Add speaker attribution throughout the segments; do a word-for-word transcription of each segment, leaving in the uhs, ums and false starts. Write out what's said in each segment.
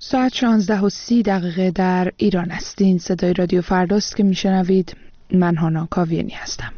Speaker 1: ساعت شانزده و سی دقیقه در ایران است. این صدای رادیو فرداست که میشنوید. من هانا کاویانی هستم.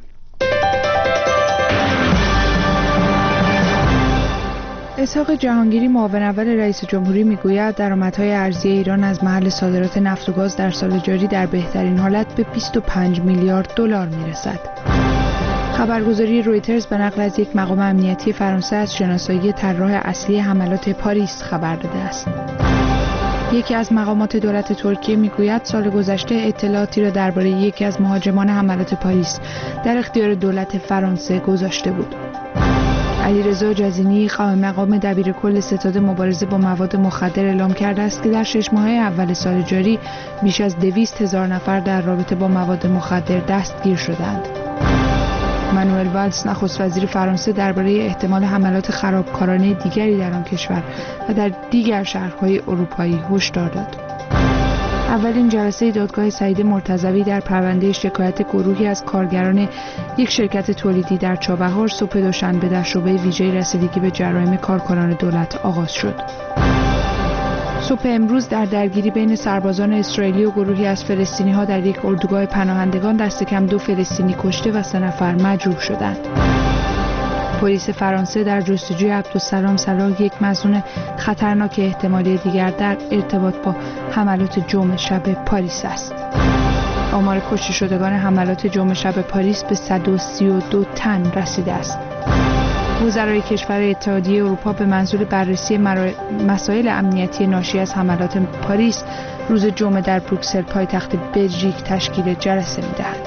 Speaker 1: اسحاق جهانگیری معاون اول رئیس جمهوری میگوید درآمدهای ارزی ایران از محل صادرات نفت و گاز در سال جاری در بهترین حالت به بیست و پنج میلیارد دلار میرسد. خبرگزاری رویترز به نقل از یک مقام امنیتی فرانسه از شناسایی طراح اصلی حملات پاریس خبر داده است. یکی از مقامات دولت ترکیه میگوید سال گذشته اطلاعاتی را درباره یکی از مهاجمان حملات پاریس در اختیار دولت فرانسه گذاشته بود. علیرضا جزینی قائم مقام دبیرکل ستاد مبارزه با مواد مخدر اعلام کرده است که در شش ماهه اول سال جاری بیش از دویست هزار نفر در رابطه با مواد مخدر دستگیر شدند. مانوئل والز نخست وزیر فرانسه درباره احتمال حملات خرابکارانه دیگری در آن کشور و در دیگر شهرهای اروپایی هشدار داد. اولین جلسه دادگاه سعید مرتضوی در پرونده شکایت گروهی از کارگران یک شرکت تولیدی در چابهار صبح دوشنبه در شعبه ویژه رسیدگی به جرایم کارکنان دولت آغاز شد. صبح امروز در درگیری بین سربازان اسرائیلی و گروهی از فلسطینی‌ها در یک اردوگاه پناهندگان دست کم دو فلسطینی کشته و سه نفر مجروح شدند. پلیس فرانسه در جستجوی عبدالسلام صلاح یک مظنون خطرناک احتمالی دیگر در ارتباط با حملات جمعه شب پاریس است. آمار کشته شدگان حملات جمعه شب پاریس به صد و سی و دو تن رسیده است. وزرای کشور اتحادیه اروپا به منظور بررسی مسائل امنیتی ناشی از حملات پاریس روز جمعه در بروکسل پایتخت بلژیک تشکیل جلسه می‌دهند.